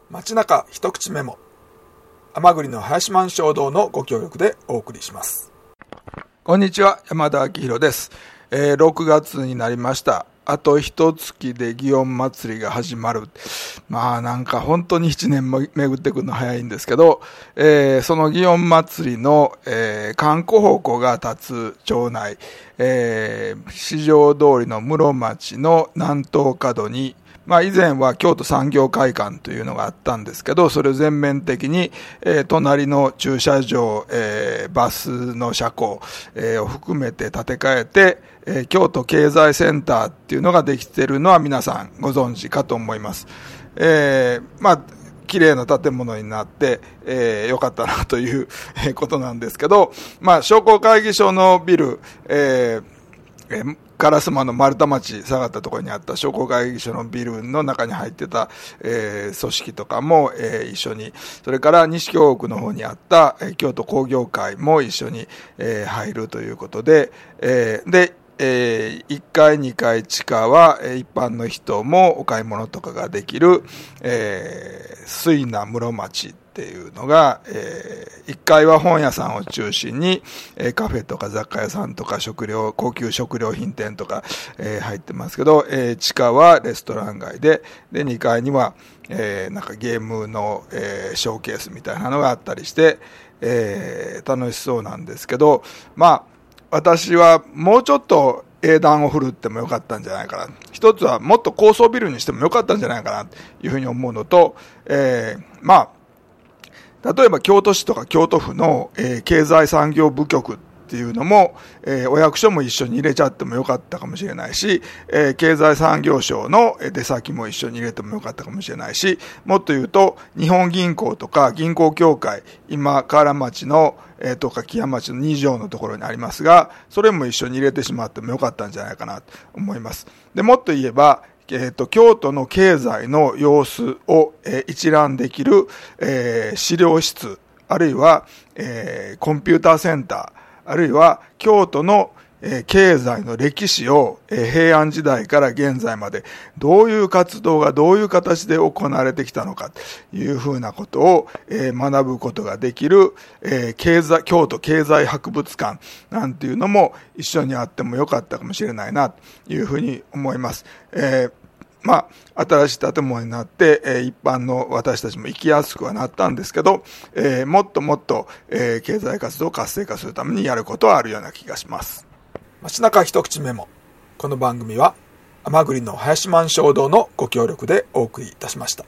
街中一口メモ、甘栗の林満衝動のご協力でお送りします。こんにちは、山田明宏です。6月になりました。あと一月で祇園祭りが始まる。なんか本当に1年も巡ってくるの早いんですけど、その祇園祭りの、観光鉾が立つ町内、四条通りの室町の南東角に、以前は京都産業会館というのがあったんですけど、それを全面的に、隣の駐車場、バスの車庫、を含めて建て替えて、京都経済センターっていうのができているのは皆さんご存知かと思います。綺麗な建物になって、よかったなということなんですけど、商工会議所のビル、烏丸の丸太町下がったところにあった商工会議所のビルの中に入ってた、組織とかも、一緒に、それから西京区の方にあった、京都工業会も一緒に、入るということで、1階2階地下は一般の人もお買い物とかができる、水名室町っていうのが、1階は本屋さんを中心に、カフェとか雑貨屋さんとか高級食料品店とか、入ってますけど、地下はレストラン街で、2階には、なんかゲームの、ショーケースみたいなのがあったりして、楽しそうなんですけど、私はもうちょっと英断を振るってもよかったんじゃないかな。一つはもっと高層ビルにしてもよかったんじゃないかなというふうに思うのと、例えば京都市とか京都府の、経済産業部局っていうのも、お役所も一緒に入れちゃってもよかったかもしれないし、経済産業省の出先も一緒に入れてもよかったかもしれないし、もっと言うと日本銀行とか銀行協会、今河原町のとか木屋町の2条のところにありますが、それも一緒に入れてしまってもよかったんじゃないかなと思います。で、もっと言えば、京都の経済の様子を、一覧できる、資料室、あるいは、コンピューターセンター、あるいは京都の経済の歴史を平安時代から現在までどういう活動がどういう形で行われてきたのかというふうなことを学ぶことができる京都経済博物館なんていうのも一緒にあってもよかったかもしれないなというふうに思います。新しい建物になって、一般の私たちも行きやすくはなったんですけど、もっともっと、経済活動を活性化するためにやることはあるような気がします。街中一口メモ。この番組は甘栗の林満衝動のご協力でお送りいたしました。